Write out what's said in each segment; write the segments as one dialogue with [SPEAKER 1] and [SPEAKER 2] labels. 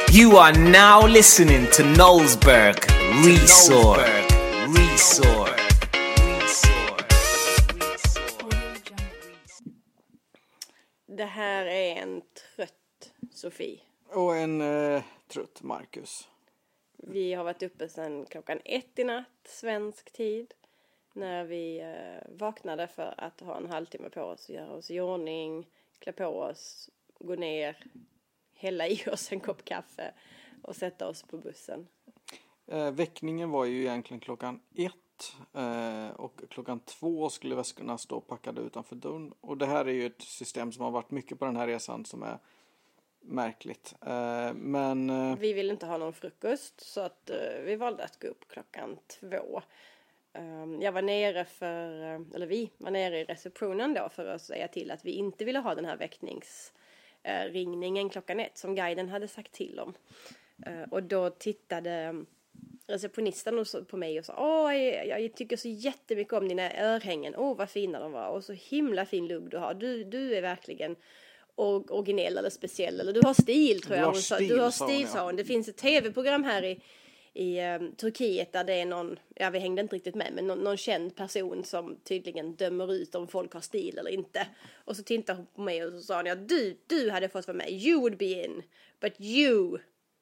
[SPEAKER 1] You are now listening to Knowlesburg Resort.
[SPEAKER 2] Det här är en trött Sofie.
[SPEAKER 3] Och en trött Marcus.
[SPEAKER 2] Vi har varit uppe sedan 1:00 i natt, svensk tid. När vi vaknade för att ha en halvtimme på oss, göra oss i ordning, klä på oss, gå ner, hälla i oss en kopp kaffe och sätta oss på bussen.
[SPEAKER 3] Väckningen var ju egentligen 1:00 och 2:00 skulle väskorna stå packade utanför dörren. Och det här är ju ett system som har varit mycket på den här resan som är märkligt. Men
[SPEAKER 2] vi ville inte ha någon frukost så att vi valde att gå upp 2:00. Jag var nere vi var nere i receptionen då för att säga till att vi inte ville ha den här väckningsringningen 1:00 som guiden hade sagt till om. Och då tittade receptionisten på mig och sa: jag tycker så jättemycket om dina örhängen. Vad fina de var. Och så himla fin lugg du har. Du är verkligen originell eller speciell. Eller du har stil, tror jag. Du har stil, sa hon. Det finns ett tv-program här i Turkiet där det är någon, vi hängde inte riktigt med, men någon känd person som tydligen dömer ut om folk har stil eller inte. Och så tittade hon på mig och så sa hon: du hade fått vara med. You would be in. But you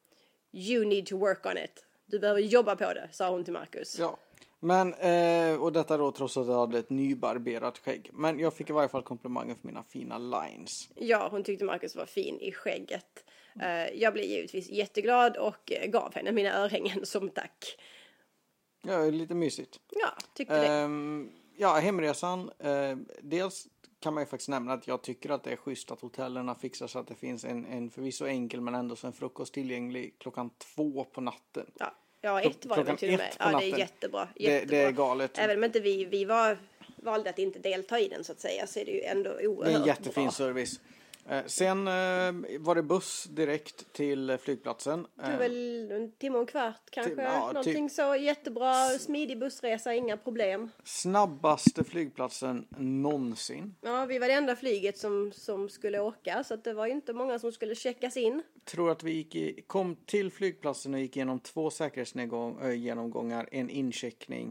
[SPEAKER 2] need to work on it. Du behöver jobba på det, sa hon till Marcus.
[SPEAKER 3] Ja, men och detta då trots att jag hade ett nybarberat skägg. Men jag fick i varje fall komplimanger för mina fina lines.
[SPEAKER 2] Ja, hon tyckte Marcus var fin i skägget. Jag blev givetvis jätteglad och gav henne mina örhängen som tack.
[SPEAKER 3] Ja, lite mysigt.
[SPEAKER 2] Ja, tyckte det.
[SPEAKER 3] Ja, hemresan. Dels kan man ju faktiskt nämna att jag tycker att det är schysst att hotellerna fixar så att det finns en förvisso enkel men ändå så en frukost tillgänglig 2:00 på natten.
[SPEAKER 2] Ja, 1 var det väl till och med. Ja, det är jättebra.
[SPEAKER 3] Det är galet.
[SPEAKER 2] Även om inte vi valde att inte delta i den så att säga, så är det ju ändå oerhört bra.
[SPEAKER 3] Det är en jättefin service. Sen var det buss direkt till flygplatsen.
[SPEAKER 2] Det var väl 1 timme och en kvart kanske. Någonting så jättebra, smidig bussresa, inga problem.
[SPEAKER 3] Snabbaste flygplatsen någonsin.
[SPEAKER 2] Ja, vi var det enda flyget som skulle åka, så att det var ju inte många som skulle checkas in.
[SPEAKER 3] Tror att vi kom till flygplatsen och gick igenom 2 säkerhetsgenomgångar, en incheckning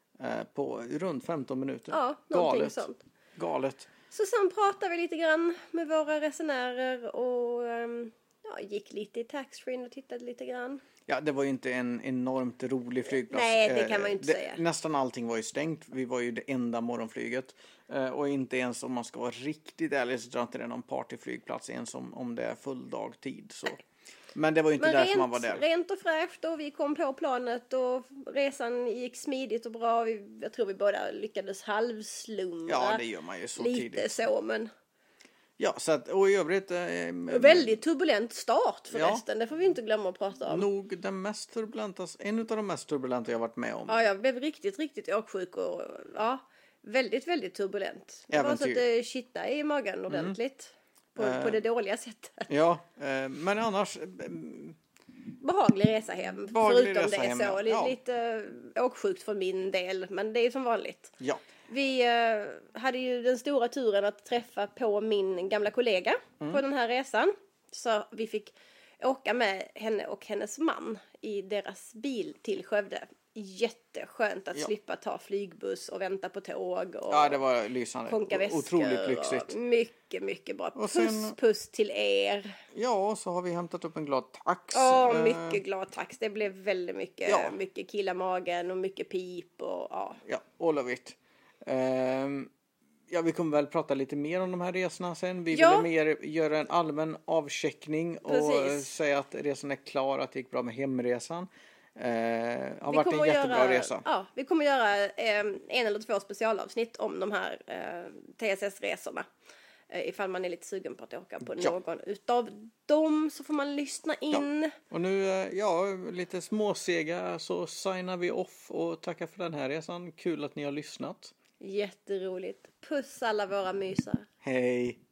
[SPEAKER 3] på runt 15 minuter.
[SPEAKER 2] Ja, någonting sånt.
[SPEAKER 3] Galet.
[SPEAKER 2] Så sen pratade vi lite grann med våra resenärer och gick lite i taxfree och tittade lite grann.
[SPEAKER 3] Ja, det var ju inte en enormt rolig flygplats.
[SPEAKER 2] Nej, det kan man ju inte säga.
[SPEAKER 3] Nästan allting var ju stängt. Vi var ju det enda morgonflyget. Och inte ens om man ska vara riktigt ärlig så tror jag inte det är någon partyflygplats ens om det är full dagtid. Så. Men det var ju inte därför man var där.
[SPEAKER 2] Rent och fräscht och vi kom på planet och resan gick smidigt och bra. Jag tror vi båda lyckades halvslumra.
[SPEAKER 3] Ja, det gör man ju så
[SPEAKER 2] lite
[SPEAKER 3] tidigt.
[SPEAKER 2] Lite så, men...
[SPEAKER 3] Ja, så att, och i övrigt...
[SPEAKER 2] väldigt turbulent start förresten. Det får vi inte glömma att prata om.
[SPEAKER 3] Nog en av de mest turbulenta jag varit med om.
[SPEAKER 2] Ja, jag blev riktigt åksjuk och väldigt, väldigt turbulent. Det var så att det kittade i magen ordentligt. På det dåliga sättet. Ja,
[SPEAKER 3] men annars...
[SPEAKER 2] behaglig resa hem. Förutom
[SPEAKER 3] resa
[SPEAKER 2] det
[SPEAKER 3] hem,
[SPEAKER 2] så. Lite åksjukt för min del. Men det är som vanligt.
[SPEAKER 3] Ja.
[SPEAKER 2] Vi hade ju den stora turen att träffa på min gamla kollega på den här resan. Så vi fick åka med henne och hennes man i deras bil till Skövde. Jätteskönt att slippa ta flygbuss och vänta på tåg. Och
[SPEAKER 3] det var lysande.
[SPEAKER 2] Konka väskor.
[SPEAKER 3] Otroligt lyxigt.
[SPEAKER 2] Mycket, mycket bra. Puss till er.
[SPEAKER 3] Ja, så har vi hämtat upp en glad tax.
[SPEAKER 2] Mycket glad tax. Det blev väldigt mycket killamagen och mycket pip. Och,
[SPEAKER 3] Ja, all of it. Vi kommer väl prata lite mer om de här resorna sen. Vi ville mer göra en allmän avcheckning och säga att resan är klar, att det gick bra med hemresan. Har varit en jättebra resa.
[SPEAKER 2] Ja, vi kommer göra 1 eller 2 specialavsnitt om de här TSS-resorna. Ifall man är lite sugen på att åka på någon utav dem så får man lyssna in.
[SPEAKER 3] Ja. Och nu, lite småsega så signar vi off och tackar för den här resan. Kul att ni har lyssnat.
[SPEAKER 2] Jätteroligt. Puss alla våra mysar.
[SPEAKER 3] Hej.